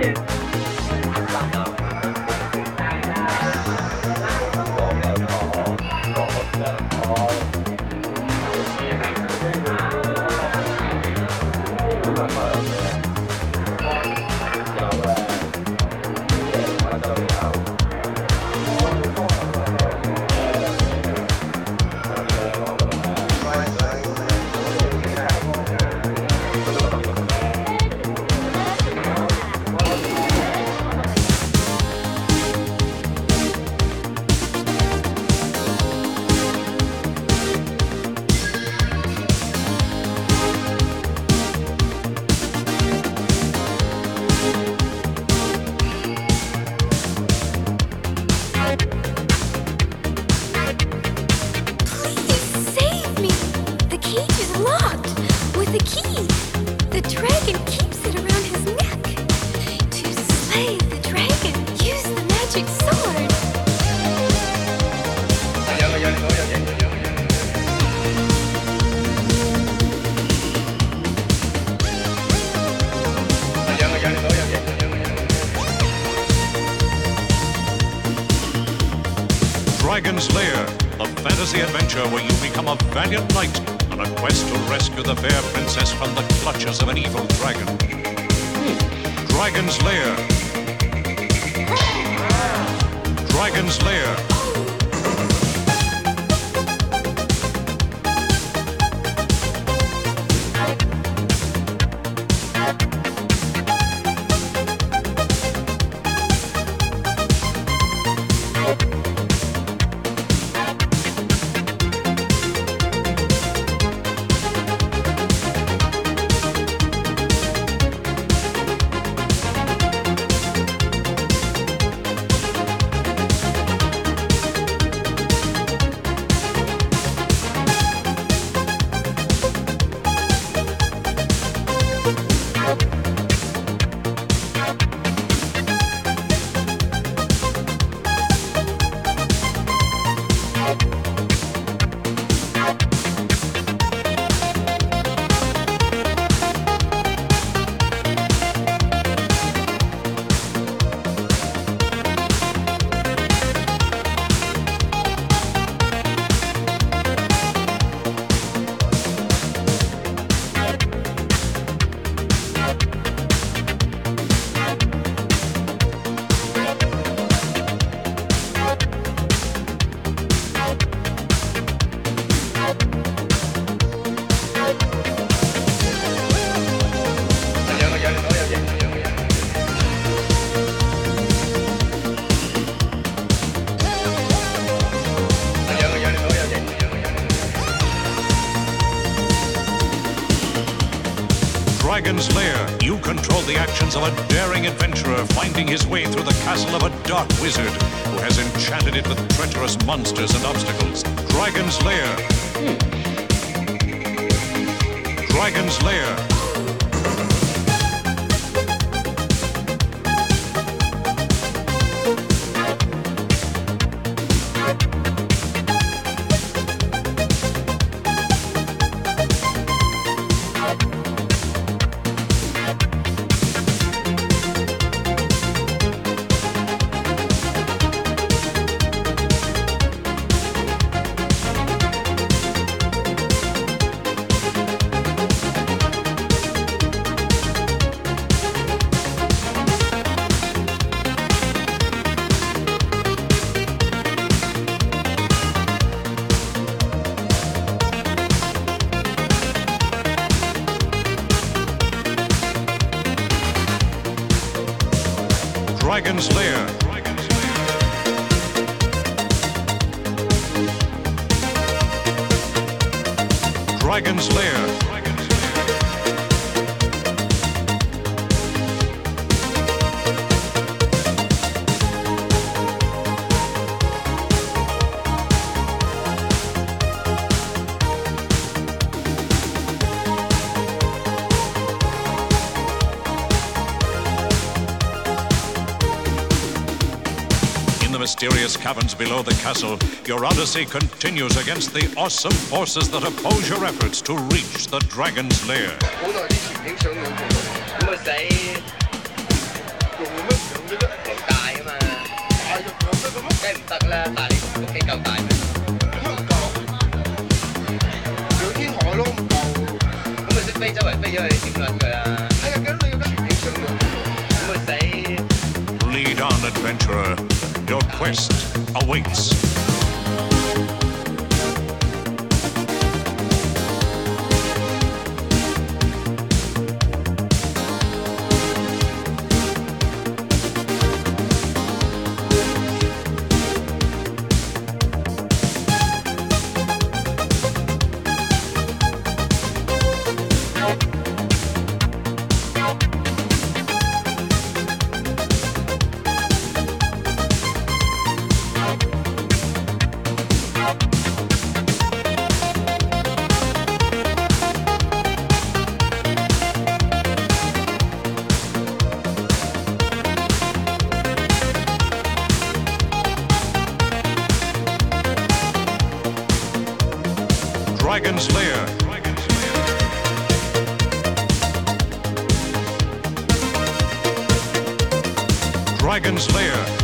Dragon's Lair, a fantasy adventure where you become a valiant knight on a quest to rescue the fair princess from the clutches of an evil dragon. Dragon's Lair. Dragon's Lair. Dragon's Lair. You control the actions of a daring adventurer finding his way through the castle of a dark wizard who has enchanted it with treacherous monsters and obstacles. Dragon's Lair. Dragon's Lair. Dragon's Lair. Dragon's Lair. Mysterious caverns below the castle, your odyssey continues against the awesome forces that oppose your efforts to reach the Dragon's Lair. 用咩強嘅啫？ 強大啊嘛， 大就強得嘅咩？ 梗係唔得啦！但係你屋企夠大咩？ 點解唔夠？上天台咯，唔夠。 咁咪識飛周圍飛咗去點撚佢啊？ 係啊，咁你要跟住影相喎。 咁咪死！ Lead on, adventurer. Your quest awaits. Dragon's Lair. Dragon's Lair.